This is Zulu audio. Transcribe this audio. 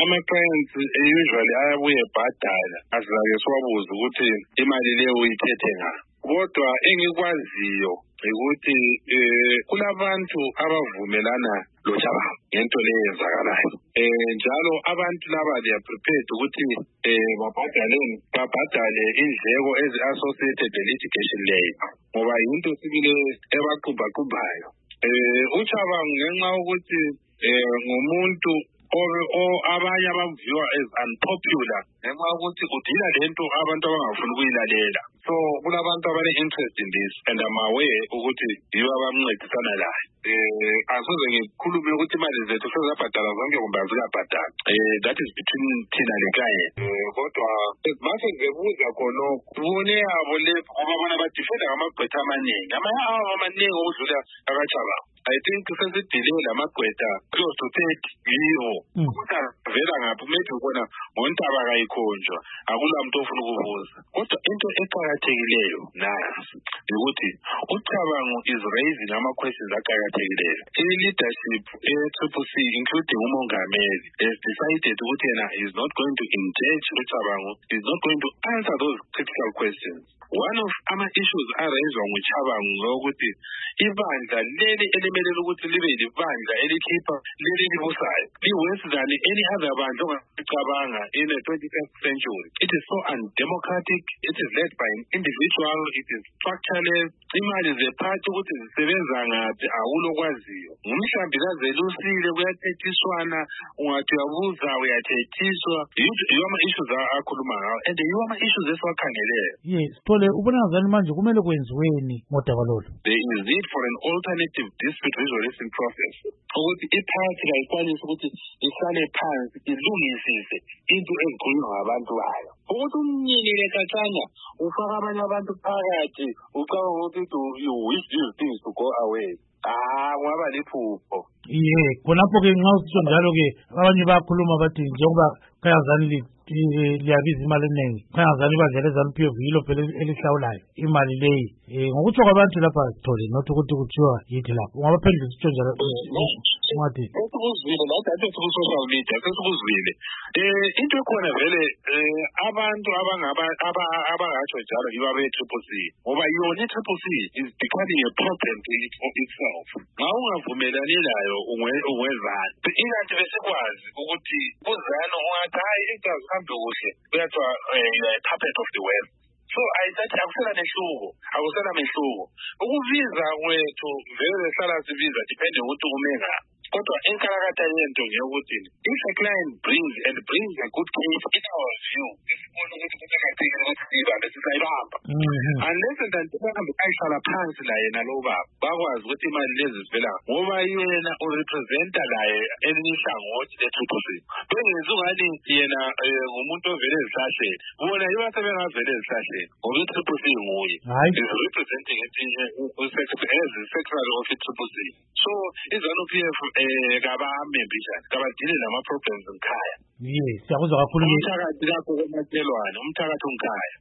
ama-clients usually ayabuye ebhadala asizake siwabuze ukuthi imali leyo uyithethe ngaphi. Kodwa engikwaziyo ukuthi kulabantu abavumelana loThabang ngento le yenzakalayo. Njalo abantu laba they are prepared ukuthi babhadale indleko ezi-associated litigation leyo ngoba yinto sibile ebaqubaqubhayo. uThabang ngenxa ukuthi ngumuntu abanye abamviwa as unpopular ngenxa ukuthi udila lento abantu abangafuni ukuyilalela. So kulabantu abane-interest in this and I'm aware ukuthi yibo abamncedisana layo. Asoze ngikhulume ukuthi imali zethu sezabhadala zonke kumbe azikabhadala. That is between thina le-client. Kodwa mase ngibuza khonokho ubone yabo le ngoba bona badifenda ngamagqwetha amaningi. Amanye abo amaningi okudlula akaThabang. I think sesidile lamagqwetha close to 30 yiwo. Vela ngapho maybe ubona ngoNtaba kayikhonjwa akula muntu ofuna ukubuza. Kodwa into eqhakathekileyo nasi ukuthi uThabang is raising ama-questions aqhakathekileyo. I-leadership e-Triple C including umongameli has decided ukuthi yena is not going to engage uThabang, is not going to answer those critical questions. One of ama-issues araiswa nguThabang ukuthi ibandla leli elimelele ukuthi libe libandla elikhipha leli libusayo li-worse than any other bandla ongacabanga in the 21st century. It is so undemocratic. It is led by an individual. It is structureless. Imali zephathi ukuthi zisebenza ngaphi awulokwaziyo. Ngumhlambi kazelusile kuyathethiswana, ungathi uyabuza uyathethiswa. Yiwo ama-issues akhuluma ngawo and yiwo ama-issues esiwakhangeleyo. Yes, Sithole ubona ngazani manje kumele kwenziweni ngodaba lolu? There is need for an alternative dispute resolution process. Ukuthi iphathi kayikwanise ukuthi ihlale phansi ilungisise into ezikhulunywa ngabantu bayo. Ukuthi umnyini lekhathana ufaka abanye abantu phakathi ucabanga ukuthi you wish these things to go away. Kungaba liphupho. Khonapho-ke nxa usitsho njalo-ke abanye bayakhuluma bathi njengoba Khayazani liyabiza imali eningi, Khayazani badlela eZANU-PF yilo phela elihlawulayo imali leyi. Ngokutsho kwabantu lapha Sithole not ukuthi kuthiwa yithi lapho ungabaphendula usitsho njalo ngathi sesikuzwile nathi ade siku-social media sesikuzwile. Into ekhona vele abantu abangatsho njalo yibo abe-Triple C ngoba yona i-Triple C is becoming a problem to itself. Nxa ungavumelani layo ungwezani. Ingathi besikwazi ukuthi kuzano ungathi hayi into azihambe kuhle kuyathiwa you are a puppet of the West. So ayithathi akusela mehluko. Ukubiza kwethu vele hlala sibiza depende ukuthi ume ngaphi. Kodwa inkalakatha yento ngeyokuthi if a client brings a good case in our view isibona ukuthi kuqakathekile ukuthi sibambe sisayibamba unless ndantihambe ayihlala phansi laye nalo baba bakwazi ukuthi imali lezi zivela ngoba yena urepresenta laye elinye ihlangothi le-Triple C. Bengenzi ungani yena ngumuntu ovele ezihlahleni bona yibo asebengavele ezihlahleni ngoba i-Triple C nguye is representing as secretary of i-Triple C. So iZANU-PF kabamembi njani kabadile nama-problems ngikhaya. Siyakuzwa kakhulu. Umthakathi lapho komatshelwane umthakathi ungikhaya.